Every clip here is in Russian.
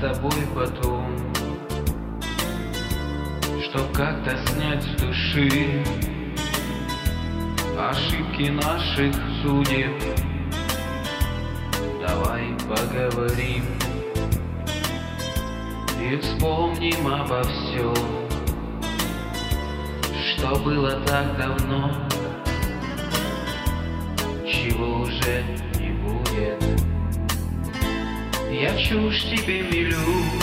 тобой потом, чтоб как-то снять с души ошибки наших судеб. Давай поговорим и вспомним обо всем, что было так давно, чего уже не будет. Я чушь тебе мелю,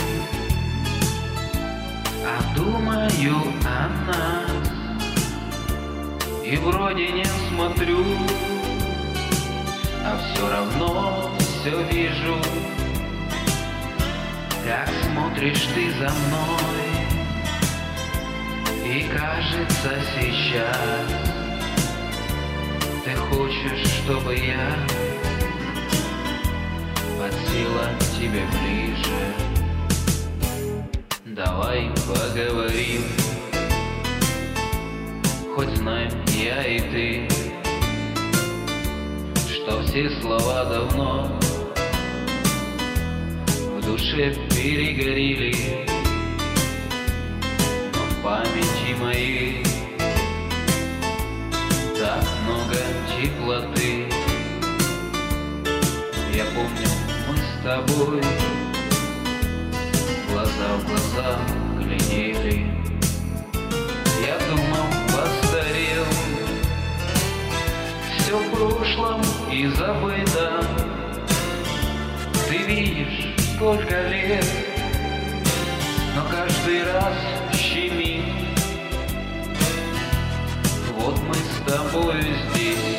а думаю о нас, и вроде не смотрю, а все равно все вижу, как смотришь ты за мной. И кажется сейчас ты хочешь, чтобы я подсела к тебе ближе. Давай поговорим, хоть знаем я и ты, что все слова давно в душе перегорели, но в памяти моей так много теплоты. Я помню, мы с тобой глаза в глаза глядели. Я думал, постарел, все в прошлом и забыто. Ты видишь, сколько лет, но каждый раз щемит. Вот мы с тобой здесь,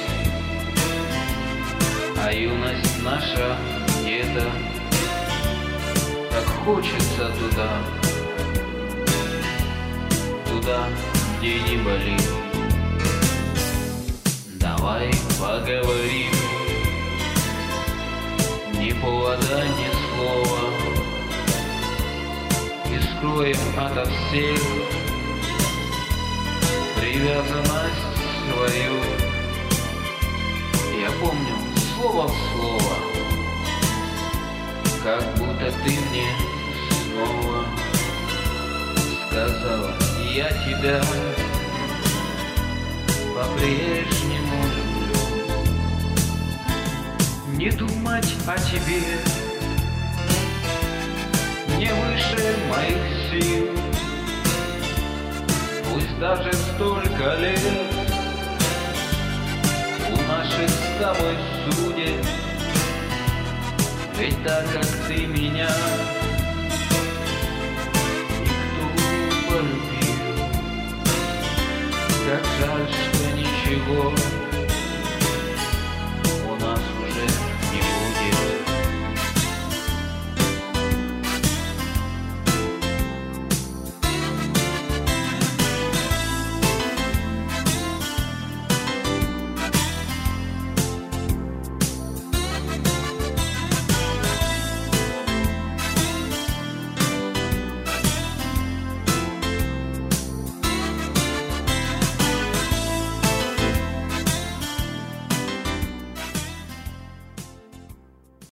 а юность наша где-то. Так хочется туда, туда, где не болит. Давай поговорим, ни повода, ни слова, и скроем ото всех привязанность свою. Я помню слово в слово, как будто ты мне снова сказала: я тебя по-прежнему люблю. Не думать о тебе не выше моих сил. Пусть даже столько лет у наших с тобой судеб, ведь так как ты меня никто не полюбил. Как жаль, что ничего